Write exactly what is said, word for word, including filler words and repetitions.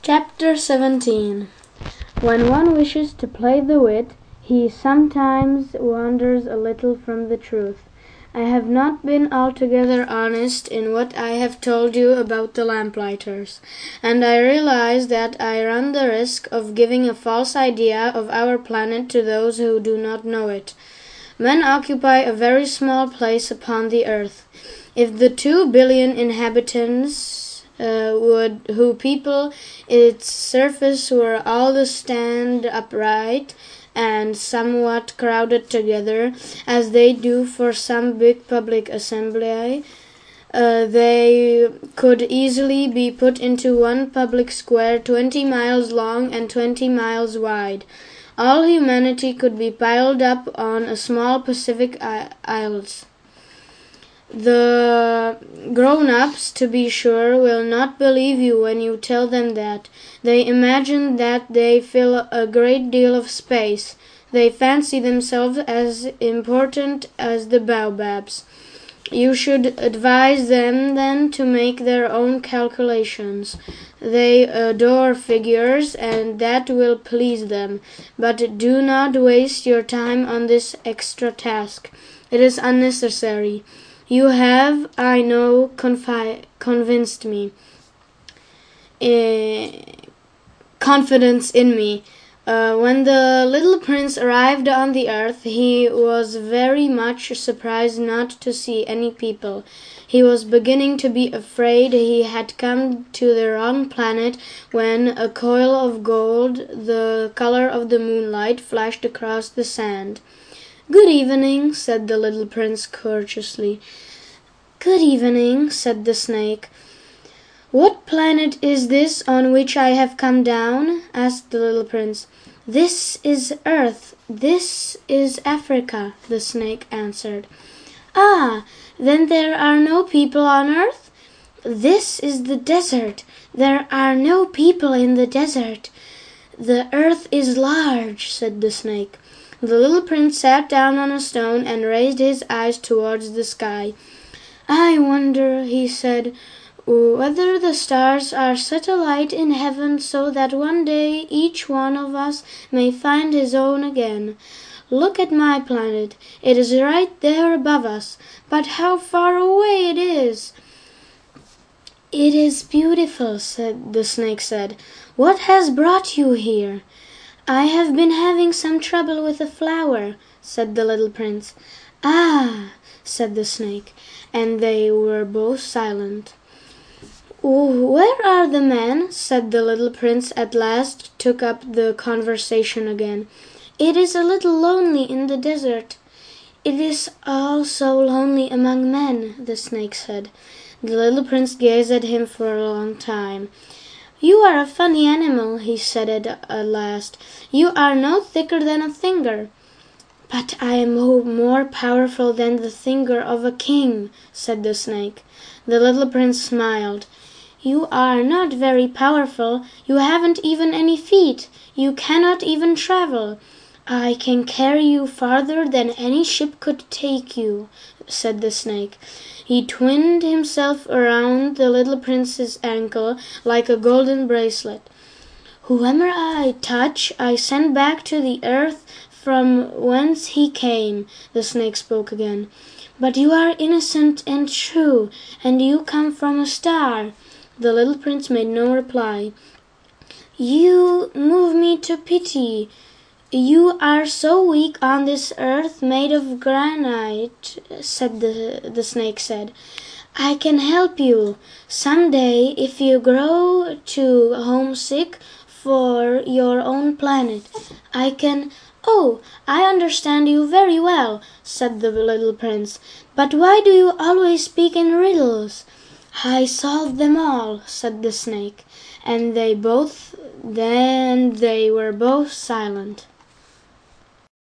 Chapter seventeen. When one wishes to play the wit, he sometimes wanders a little from the truth. I have not been altogether honest in what I have told you about the lamplighters, and I realize that I run the risk of giving a false idea of our planet to those who do not know it. Men occupy a very small place upon the earth. If the two billion inhabitants Uh, would who people its surface were all to stand upright and somewhat crowded together, as they do for some big public assembly, uh, they could easily be put into one public square twenty miles long and twenty miles wide. All humanity could be piled up on a small Pacific isles. The grown-ups, to be sure, will not believe you when you tell them that. They imagine that they fill a great deal of space. They fancy themselves as important as the baobabs. You should advise them, then, to make their own calculations. They adore figures, and that will please them. But do not waste your time on this extra task. It is unnecessary. You have, I know, confi- convinced me, uh, confidence in me. Uh, when the little prince arrived on the earth, he was very much surprised not to see any people. He was beginning to be afraid he had come to the wrong planet when a coil of gold, the color of the moonlight, flashed across the sand. "Good evening," said the little prince courteously. "Good evening," said the snake. "What planet is this on which I have come down?" asked the little prince. "This is Earth. This is Africa," the snake answered. "Ah, then there are no people on Earth?" "This is the desert. There are no people in the desert." "The earth is large," said the snake. The little prince sat down on a stone and raised his eyes towards the sky. "I wonder," he said, "whether the stars are set alight in heaven so that one day each one of us may find his own again. Look at my planet. It is right there above us, but how far away it is!" "It is beautiful," said the snake said. "What has brought you here?" "I have been having some trouble with a flower," said the little prince. "Ah," said the snake, and they were both silent. "Where are the men?" said the little prince at last, took up the conversation again. "It is a little lonely in the desert." "It is all so lonely among men," the snake said. The little prince gazed at him for a long time. "You are a funny animal," he said at last. "You are no thicker than a finger." "But I am more powerful than the finger of a king," said the snake. The little prince smiled. "You are not very powerful. You haven't even any feet. You cannot even travel." "I can carry you farther than any ship could take you," said the snake. He twined himself around the little prince's ankle like a golden bracelet. "Whoever I touch, I send back to the earth from whence he came," the snake spoke again. "But you are innocent and true, and you come from a star." The little prince made no reply. "You move me to pity. You are so weak on this earth made of granite," said the, the snake said. "I can help you. Some day, if you grow too homesick for your own planet, I can—" "Oh, I understand you very well," said the little prince. "But why do you always speak in riddles?" "I solve them all," said the snake, and they both then they were both silent.